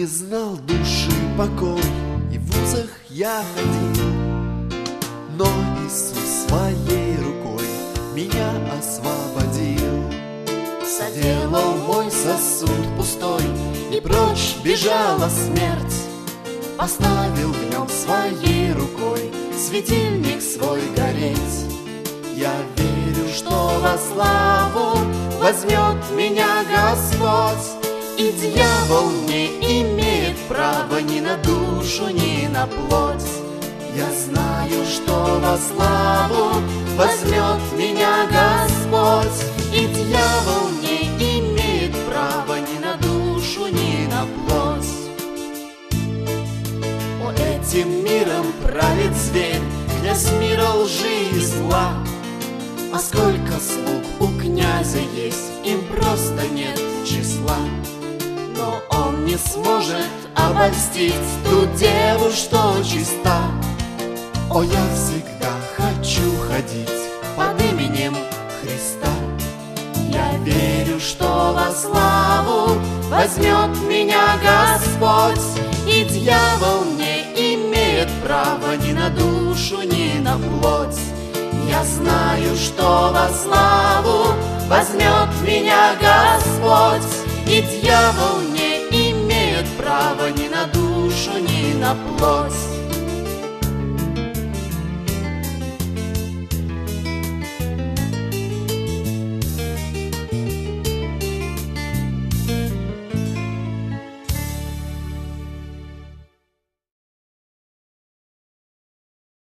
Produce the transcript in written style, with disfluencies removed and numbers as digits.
не знал души покой, и в вузах я ходил, но Иисус своей рукой меня освободил. Соделал мой сосуд пустой, и прочь бежала смерть. Поставил в нем своей рукой светильник свой гореть. Я верю, что во славу возьмет меня Господь, и дьявол не имеет права ни на душу, ни на плоть. Я знаю, что во славу возьмет меня Господь, и дьявол не имеет права ни на душу, ни на плоть. О, этим миром правит зверь, князь мира лжи и зла. А сколько слуг у князя есть, им просто нет числа. Но он не сможет обольстить ту деву, что чиста. О, я всегда хочу ходить под именем Христа. Я верю, что во славу возьмет меня Господь, и дьявол не имеет права ни на душу, ни на плоть. Я знаю, что во славу возьмет меня Господь, и дьявол не имеет права ни на душу, ни на плоть.